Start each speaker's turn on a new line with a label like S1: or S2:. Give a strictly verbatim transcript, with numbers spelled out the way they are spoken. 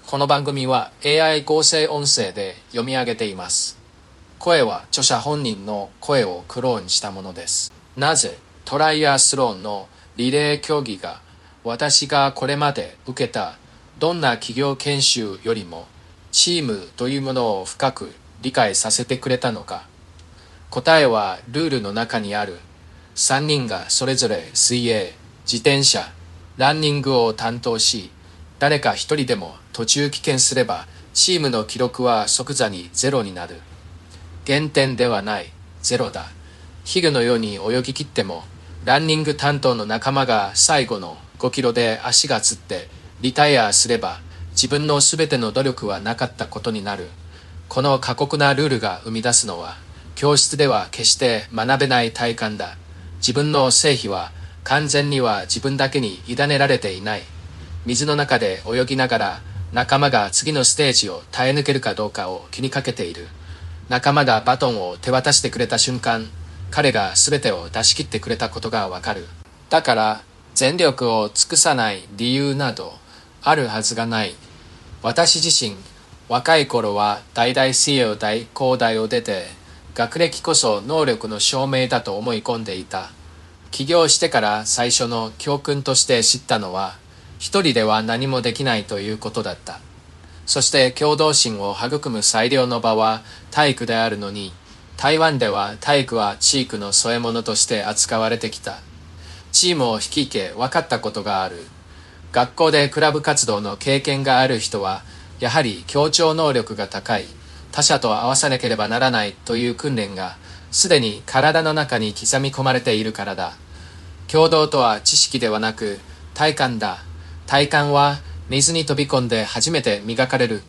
S1: この番組は エーアイ 合成音声で読み上げています。声は著者本人の声をクローンしたものです。なぜトライアスロンのリレー競技が私がこれまで受けたどんな企業研修よりもチームというものを深く理解させてくれたのか。答えはルールの中にある。さんにんがそれぞれ水泳、自転車、ランニングを担当し、誰か一人でも途中棄権すればチームの記録は即座にゼロになる。減点ではない、ゼロだ。ヒグのように泳ぎ切ってもランニング担当の仲間が最後のごキロで足がつってリタイアすれば自分のすべての努力はなかったことになる。この過酷なルールが生み出すのは教室では決して学べない体感だ。自分の成否は完全には自分だけに委ねられていない。水の中で泳ぎながら仲間が次のステージを耐え抜けるかどうかを気にかけている。仲間がバトンを手渡してくれた瞬間、彼が全てを出し切ってくれたことがわかる。だから全力を尽くさない理由などあるはずがない。私自身、若い頃は大々水泳大工大を出て、学歴こそ能力の証明だと思い込んでいた。起業してから最初の教訓として知ったのは、一人では何もできないということだった。そして共同心を育む最良の場は体育であるのに、台湾では体育は地域の添え物として扱われてきた。チームを率いて分かったことがある。学校でクラブ活動の経験がある人は、やはり協調能力が高い。他者と合わさなければならないという訓練がすでに体の中に刻み込まれているからだ。共同とは知識ではなく体感だ。体感は水に飛び込んで初めて磨かれる。